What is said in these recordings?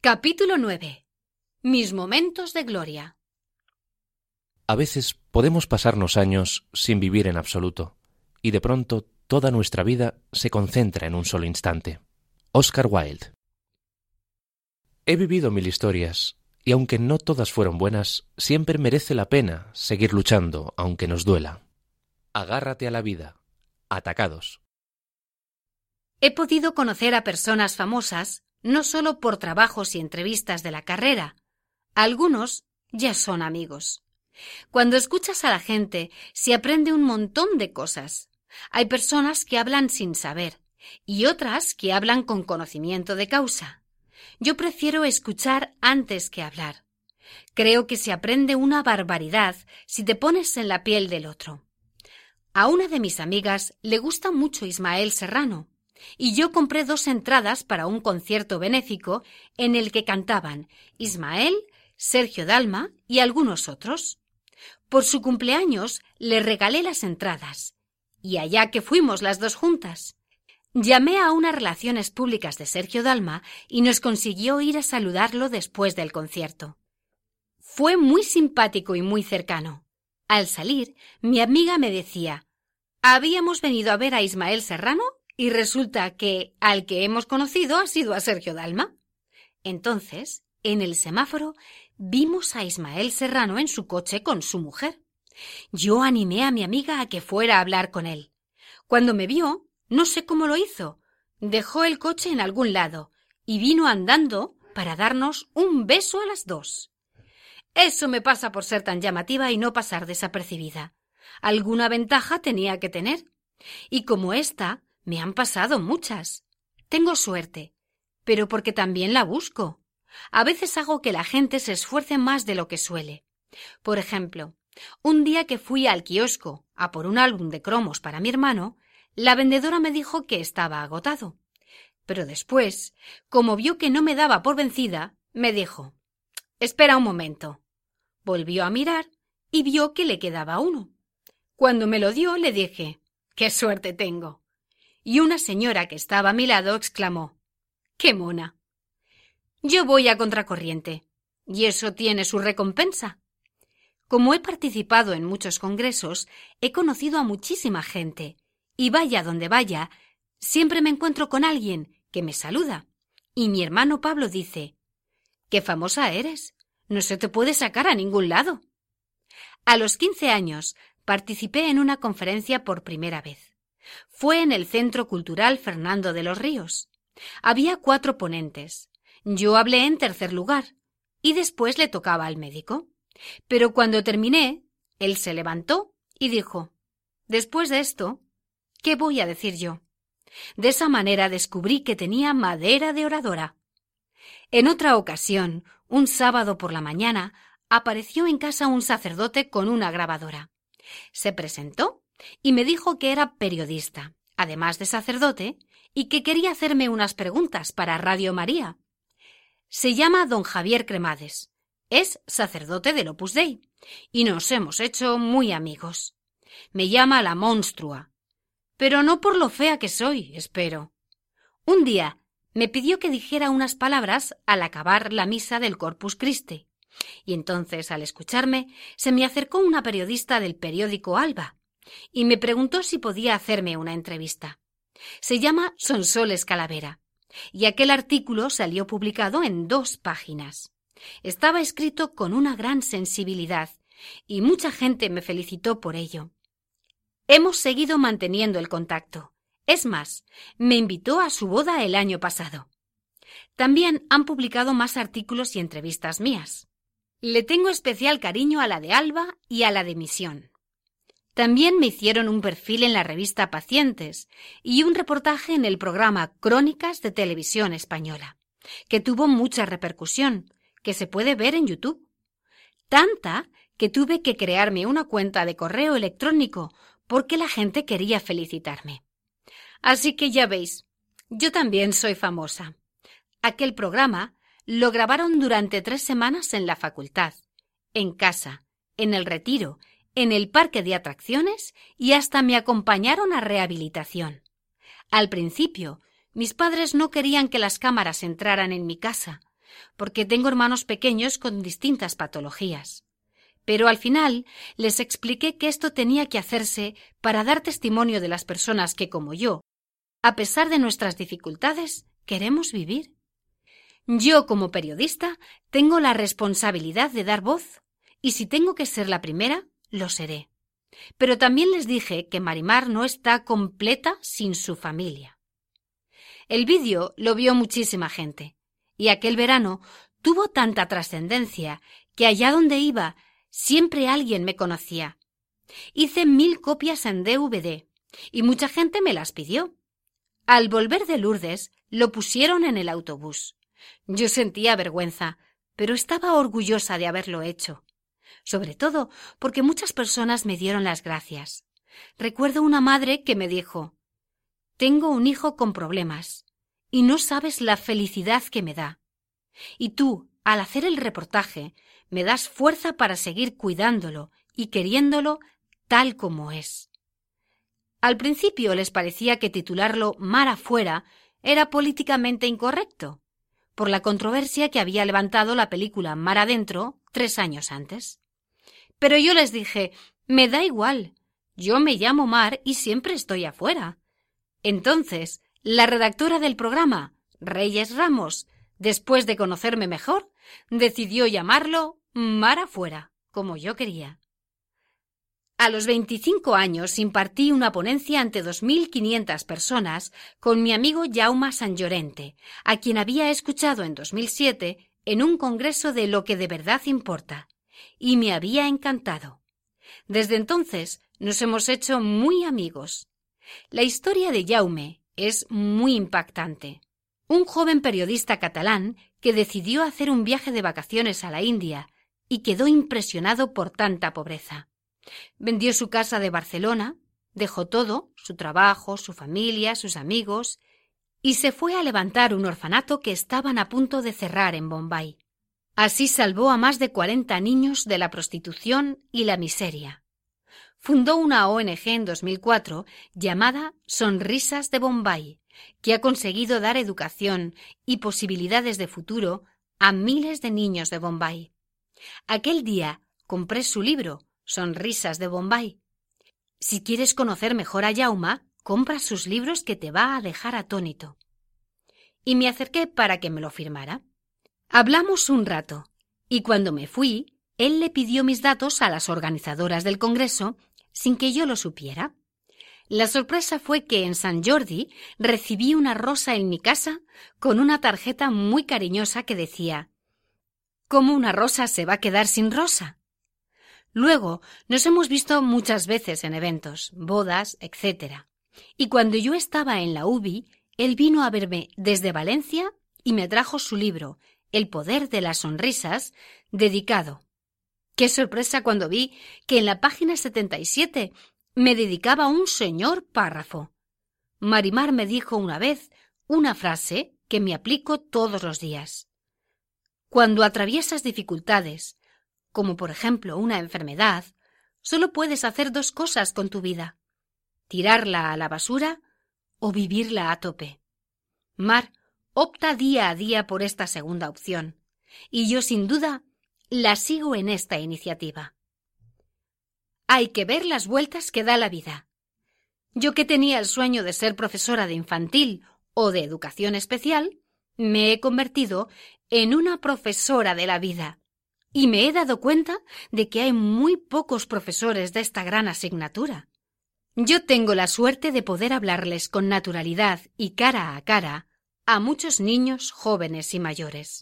Capítulo 9. Mis momentos de gloria. A veces podemos pasarnos años sin vivir en absoluto, y de pronto toda nuestra vida se concentra en un solo instante. Oscar Wilde. He vivido 1000 historias, y aunque no todas fueron buenas, siempre merece la pena seguir luchando, aunque nos duela. Agárrate a la vida. Atacados. He podido conocer a personas famosas no solo por trabajos y entrevistas de la carrera. Algunos ya son amigos. Cuando escuchas a la gente, se aprende un montón de cosas. Hay personas que hablan sin saber y otras que hablan con conocimiento de causa. Yo prefiero escuchar antes que hablar. Creo que se aprende una barbaridad si te pones en la piel del otro. A una de mis amigas le gusta mucho Ismael Serrano, y yo compré 2 entradas para un concierto benéfico en el que cantaban Ismael, Sergio Dalma y algunos otros. Por su cumpleaños le regalé las entradas, y allá que fuimos las 2 juntas. Llamé a unas relaciones públicas de Sergio Dalma y nos consiguió ir a saludarlo después del concierto. Fue muy simpático y muy cercano. Al salir, mi amiga me decía: «Habíamos venido a ver a Ismael Serrano y resulta que al que hemos conocido ha sido a Sergio Dalma». Entonces, en el semáforo, vimos a Ismael Serrano en su coche con su mujer. Yo animé a mi amiga a que fuera a hablar con él. Cuando me vio, no sé cómo lo hizo, dejó el coche en algún lado y vino andando para darnos un beso a las 2. Eso me pasa por ser tan llamativa y no pasar desapercibida. Alguna ventaja tenía que tener. Y como esta, me han pasado muchas. Tengo suerte, pero porque también la busco. A veces hago que la gente se esfuerce más de lo que suele. Por ejemplo, un día que fui al kiosco a por un álbum de cromos para mi hermano, la vendedora me dijo que estaba agotado. Pero después, como vio que no me daba por vencida, me dijo: «Espera un momento». Volvió a mirar y vio que le quedaba uno. Cuando me lo dio, le dije: «¡Qué suerte tengo!». Y una señora que estaba a mi lado exclamó: «¡Qué mona!». Yo voy a contracorriente, y eso tiene su recompensa. Como he participado en muchos congresos, he conocido a muchísima gente, y vaya donde vaya, siempre me encuentro con alguien que me saluda. Y mi hermano Pablo dice: «¡Qué famosa eres! No se te puede sacar a ningún lado». A los 15 años participé en una conferencia por primera vez. Fue en el Centro Cultural Fernando de los Ríos. Había 4 ponentes. Yo hablé en tercer lugar y después le tocaba al médico. Pero cuando terminé, él se levantó y dijo: «Después de esto, ¿qué voy a decir yo?». De esa manera descubrí que tenía madera de oradora. En otra ocasión, un sábado por la mañana, apareció en casa un sacerdote con una grabadora. Se presentó y me dijo que era periodista, además de sacerdote, y que quería hacerme unas preguntas para Radio María. Se llama don Javier Cremades, es sacerdote del Opus Dei, y nos hemos hecho muy amigos. Me llama la monstrua, pero no por lo fea que soy, espero. Un día me pidió que dijera unas palabras al acabar la misa del Corpus Christi, y entonces, al escucharme, se me acercó una periodista del periódico Alba y me preguntó si podía hacerme una entrevista. Se llama Sonsoles Calavera, y aquel artículo salió publicado en 2 páginas. Estaba escrito con una gran sensibilidad y mucha gente me felicitó por ello. Hemos seguido manteniendo el contacto. Es más, me invitó a su boda el año pasado. También han publicado más artículos y entrevistas mías. Le tengo especial cariño a la de Alba y a la de Misión. También me hicieron un perfil en la revista Pacientes y un reportaje en el programa Crónicas de Televisión Española, que tuvo mucha repercusión, que se puede ver en YouTube. Tanta que tuve que crearme una cuenta de correo electrónico porque la gente quería felicitarme. Así que ya veis, yo también soy famosa. Aquel programa lo grabaron durante 3 semanas en la facultad, en casa, en el retiro, en el parque de atracciones y hasta me acompañaron a rehabilitación. Al principio, mis padres no querían que las cámaras entraran en mi casa, porque tengo hermanos pequeños con distintas patologías. Pero al final les expliqué que esto tenía que hacerse para dar testimonio de las personas que, como yo, a pesar de nuestras dificultades, queremos vivir. Yo, como periodista, tengo la responsabilidad de dar voz, y si tengo que ser la primera, lo seré. Pero también les dije que Marimar no está completa sin su familia. El vídeo lo vio muchísima gente, y aquel verano tuvo tanta trascendencia que allá donde iba siempre alguien me conocía. Hice 1000 copias en DVD, y mucha gente me las pidió. Al volver de Lourdes, lo pusieron en el autobús. Yo sentía vergüenza, pero estaba orgullosa de haberlo hecho. Sobre todo porque muchas personas me dieron las gracias. Recuerdo una madre que me dijo: «Tengo un hijo con problemas, y no sabes la felicidad que me da. Y tú, al hacer el reportaje, me das fuerza para seguir cuidándolo y queriéndolo tal como es». Al principio les parecía que titularlo Mar afuera era políticamente incorrecto, por la controversia que había levantado la película Mar adentro 3 años antes. Pero yo les dije: «Me da igual, yo me llamo Mar y siempre estoy afuera». Entonces, la redactora del programa, Reyes Ramos, después de conocerme mejor, decidió llamarlo Mar afuera, como yo quería. A los 25 años impartí una ponencia ante 2.500 personas con mi amigo Jaume Sant Llorente, a quien había escuchado en 2007 en un congreso de Lo que de verdad importa, y me había encantado. Desde entonces nos hemos hecho muy amigos. La historia de Jaume es muy impactante. Un joven periodista catalán que decidió hacer un viaje de vacaciones a la India y quedó impresionado por tanta pobreza. Vendió su casa de Barcelona, dejó todo, su trabajo, su familia, sus amigos, y se fue a levantar un orfanato que estaban a punto de cerrar en Bombay. Así salvó a más de 40 niños de la prostitución y la miseria. Fundó una ONG en 2004 llamada Sonrisas de Bombay, que ha conseguido dar educación y posibilidades de futuro a miles de niños de Bombay. Aquel día compré su libro, Sonrisas de Bombay. Si quieres conocer mejor a Jaume, compra sus libros, que te va a dejar atónito. Y me acerqué para que me lo firmara. Hablamos un rato, y cuando me fui, él le pidió mis datos a las organizadoras del congreso sin que yo lo supiera. La sorpresa fue que en Sant Jordi recibí una rosa en mi casa con una tarjeta muy cariñosa que decía: «¿Cómo una rosa se va a quedar sin rosa?». Luego nos hemos visto muchas veces en eventos, bodas, etc. Y cuando yo estaba en la UBI, él vino a verme desde Valencia y me trajo su libro, El poder de las sonrisas, dedicado. ¡Qué sorpresa cuando vi que en la página 77 me dedicaba un señor párrafo! Marimar me dijo una vez una frase que me aplico todos los días. Cuando atraviesas dificultades, como por ejemplo una enfermedad, solo puedes hacer 2 cosas con tu vida: tirarla a la basura o vivirla a tope. Mar opta día a día por esta segunda opción, y yo sin duda la sigo en esta iniciativa. Hay que ver las vueltas que da la vida. Yo, que tenía el sueño de ser profesora de infantil o de educación especial, me he convertido en una profesora de la vida. Y me he dado cuenta de que hay muy pocos profesores de esta gran asignatura. Yo tengo la suerte de poder hablarles con naturalidad y cara a cara a muchos niños, jóvenes y mayores.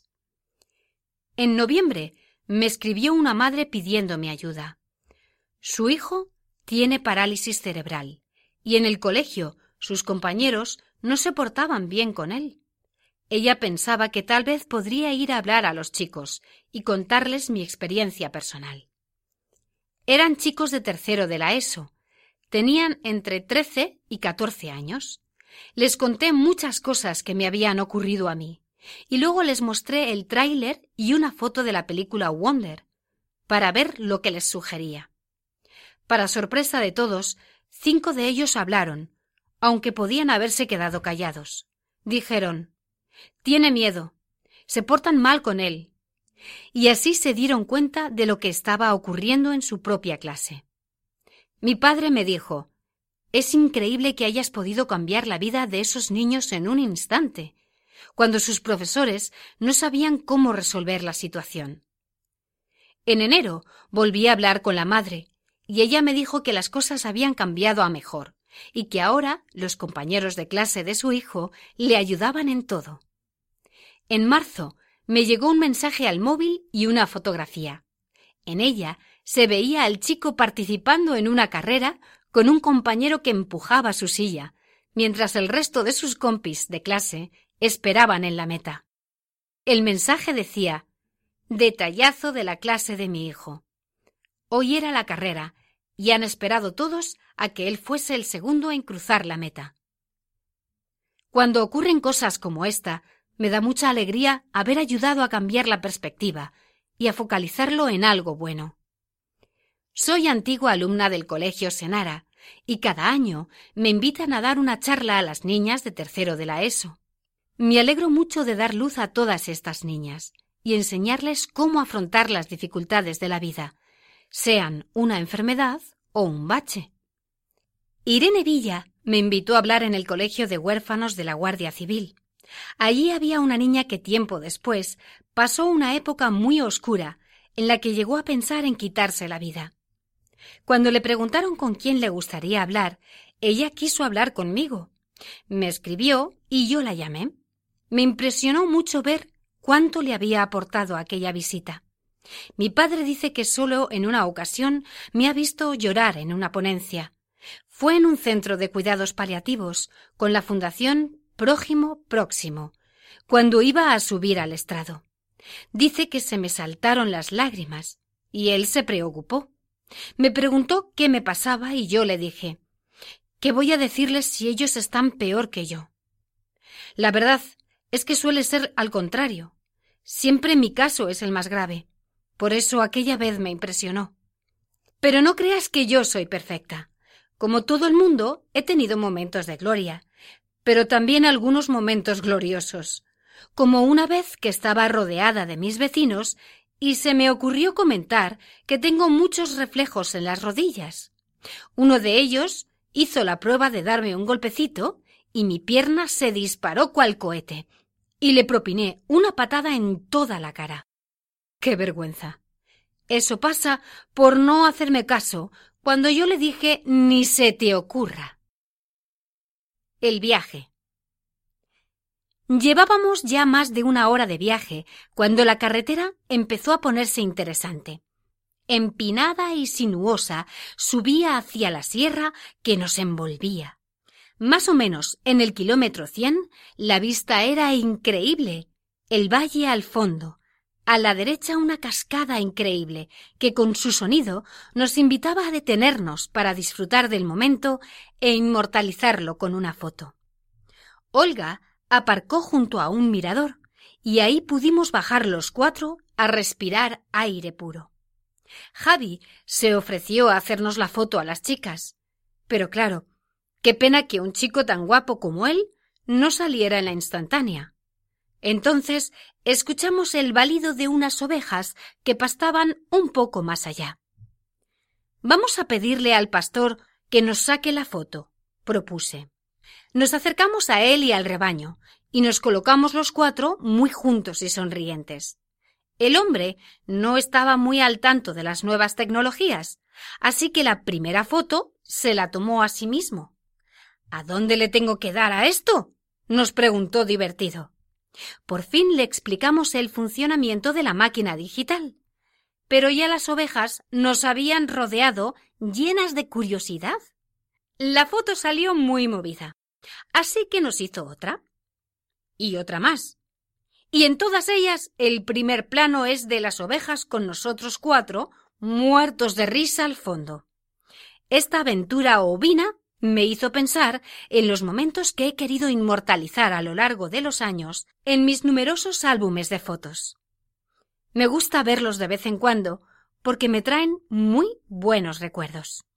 En noviembre me escribió una madre pidiéndome ayuda. Su hijo tiene parálisis cerebral y en el colegio sus compañeros no se portaban bien con él. Ella pensaba que tal vez podría ir a hablar a los chicos y contarles mi experiencia personal. Eran chicos de tercero de la ESO. Tenían entre 13 y 14 años. Les conté muchas cosas que me habían ocurrido a mí y luego les mostré el tráiler y una foto de la película Wonder para ver lo que les sugería. Para sorpresa de todos, 5 de ellos hablaron, aunque podían haberse quedado callados. Dijeron: «Tiene miedo. se portan mal con él. Y así se dieron cuenta de lo que estaba ocurriendo en su propia clase. Mi padre me dijo: «Es increíble que hayas podido cambiar la vida de esos niños en un instante, cuando sus profesores no sabían cómo resolver la situación». En enero volví a hablar con la madre y ella me dijo que las cosas habían cambiado a mejor y que ahora los compañeros de clase de su hijo le ayudaban en todo. En marzo me llegó un mensaje al móvil y una fotografía. En ella se veía al chico participando en una carrera con un compañero que empujaba su silla, mientras el resto de sus compis de clase esperaban en la meta. El mensaje decía: «Detallazo de la clase de mi hijo. Hoy era la carrera y han esperado todos a que él fuese el segundo en cruzar la meta». Cuando ocurren cosas como esta, me da mucha alegría haber ayudado a cambiar la perspectiva y a focalizarlo en algo bueno. Soy antigua alumna del Colegio Senara y cada año me invitan a dar una charla a las niñas de tercero de la ESO. Me alegro mucho de dar luz a todas estas niñas y enseñarles cómo afrontar las dificultades de la vida, sean una enfermedad o un bache. Irene Villa me invitó a hablar en el Colegio de Huérfanos de la Guardia Civil. Allí había una niña que tiempo después pasó una época muy oscura en la que llegó a pensar en quitarse la vida. Cuando le preguntaron con quién le gustaría hablar, ella quiso hablar conmigo. Me escribió y yo la llamé. Me impresionó mucho ver cuánto le había aportado aquella visita. Mi padre dice que solo en una ocasión me ha visto llorar en una ponencia. Fue en un centro de cuidados paliativos con la Fundación Prójimo Próximo, cuando iba a subir al estrado. Dice que se me saltaron las lágrimas y él se preocupó. Me preguntó qué me pasaba y yo le dije: «¿Qué voy a decirles si ellos están peor que yo?». La verdad es que suele ser al contrario. Siempre mi caso es el más grave. Por eso aquella vez me impresionó. Pero no creas que yo soy perfecta. Como todo el mundo, he tenido momentos de gloria, pero también algunos momentos gloriosos, como una vez que estaba rodeada de mis vecinos y se me ocurrió comentar que tengo muchos reflejos en las rodillas. Uno de ellos hizo la prueba de darme un golpecito y mi pierna se disparó cual cohete y le propiné una patada en toda la cara. ¡Qué vergüenza! Eso pasa por no hacerme caso cuando yo le dije «ni se te ocurra». El viaje. Llevábamos ya más de una hora de viaje cuando la carretera empezó a ponerse interesante. Empinada y sinuosa, subía hacia la sierra que nos envolvía. Más o menos en el kilómetro 100, la vista era increíble. El valle al fondo. A la derecha una cascada increíble que con su sonido nos invitaba a detenernos para disfrutar del momento e inmortalizarlo con una foto. Olga aparcó junto a un mirador y ahí pudimos bajar los 4 a respirar aire puro. Javi se ofreció a hacernos la foto a las chicas, pero claro, qué pena que un chico tan guapo como él no saliera en la instantánea. Entonces escuchamos el balido de unas ovejas que pastaban un poco más allá. «Vamos a pedirle al pastor que nos saque la foto», propuse. Nos acercamos a él y al rebaño y nos colocamos los 4 muy juntos y sonrientes. El hombre no estaba muy al tanto de las nuevas tecnologías, así que la primera foto se la tomó a sí mismo. «¿A dónde le tengo que dar a esto?», nos preguntó divertido. Por fin le explicamos el funcionamiento de la máquina digital, pero ya las ovejas nos habían rodeado llenas de curiosidad. La foto salió muy movida, así que nos hizo otra y otra más. Y en todas ellas el primer plano es de las ovejas con nosotros 4 muertos de risa al fondo. Esta aventura ovina me hizo pensar en los momentos que he querido inmortalizar a lo largo de los años en mis numerosos álbumes de fotos. Me gusta verlos de vez en cuando porque me traen muy buenos recuerdos.